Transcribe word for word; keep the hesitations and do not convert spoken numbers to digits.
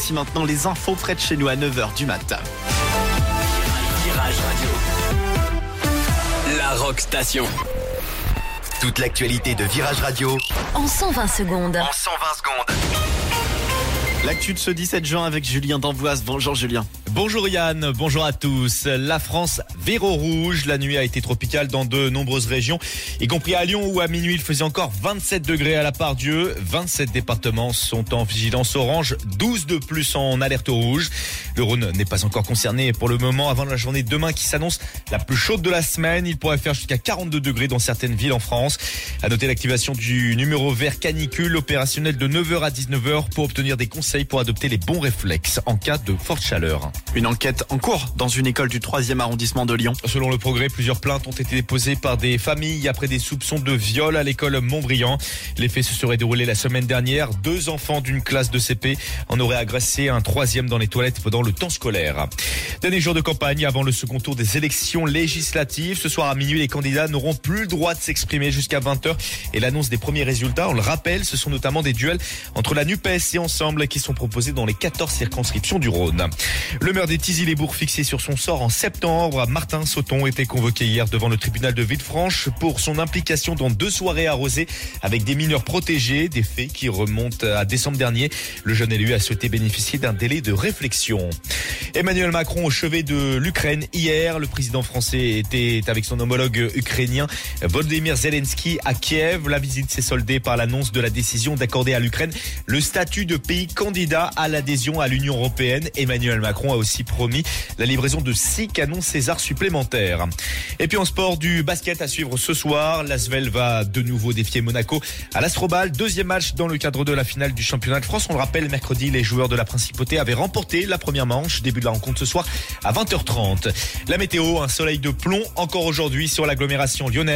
Si maintenant les infos près de chez nous à neuf heures du matin. Virage Radio, la Rock Station. Toute l'actualité de Virage Radio en cent vingt secondes. En cent vingt secondes. L'actu de ce dix-sept juin avec Julien d'Amboise. Bonjour Julien. Bonjour Yann, bonjour à tous. La France vire au rouge. La nuit a été tropicale dans de nombreuses régions, y compris à Lyon où à minuit il faisait encore vingt-sept degrés à la Part-Dieu. vingt-sept départements sont en vigilance orange, douze de plus en alerte rouge. Le Rhône n'est pas encore concerné pour le moment avant la journée de demain qui s'annonce la plus chaude de la semaine. Il pourrait faire jusqu'à quarante-deux degrés dans certaines villes en France. À noter l'activation du numéro vert canicule opérationnel de neuf heures à dix-neuf heures pour obtenir des conseils pour adopter les bons réflexes en cas de forte chaleur. Une enquête en cours dans une école du troisième arrondissement de Lyon. Selon Le Progrès, plusieurs plaintes ont été déposées par des familles après des soupçons de viol à l'école Montbriand. Les faits se seraient déroulés la semaine dernière. Deux enfants d'une classe de C P en auraient agressé un troisième dans les toilettes pendant le temps scolaire. Dernier jour de campagne avant le second tour des élections législatives. Ce soir à minuit, les candidats n'auront plus le droit de s'exprimer jusqu'à vingt heures et l'annonce des premiers résultats. On le rappelle, ce sont notamment des duels entre la NUPES et Ensemble qui sont proposés dans les quatorze circonscriptions du Rhône. Le maire des Tizy-les-Bourgs fixé sur son sort en septembre, Martin Sauton était convoqué hier devant le tribunal de Villefranche pour son implication dans deux soirées arrosées avec des mineurs protégés, des faits qui remontent à décembre dernier. Le jeune élu a souhaité bénéficier d'un délai de réflexion. Emmanuel Macron au chevet de l'Ukraine hier. Le président français était avec son homologue ukrainien Volodymyr Zelensky à Kiev. La visite s'est soldée par l'annonce de la décision d'accorder à l'Ukraine le statut de pays candidat à l'adhésion à l'Union européenne. Emmanuel Macron a aussi promis la livraison de six canons César supplémentaires. Et puis en sport, du basket à suivre ce soir. L'Asvel va de nouveau défier Monaco à l'Astrobal. Deuxième match dans le cadre de la finale du championnat de France. On le rappelle, mercredi, les joueurs de la Principauté avaient remporté la première manche. Début de la rencontre ce soir à vingt heures trente. La météo, un soleil de plomb encore aujourd'hui sur l'agglomération lyonnaise.